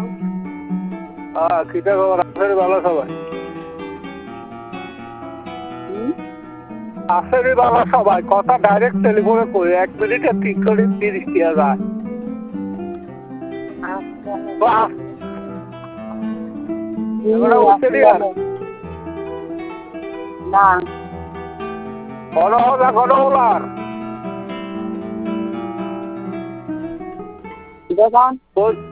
কিটা খবর? আসেনি ভালো সবাই? আসেনি ভালো সবাই? কথা ডাইরেক্ট টেলিফোনে কই, 1 মিনিটে 330 টিয়া যায়। না ঘন হলা ঘন হলার দেখুন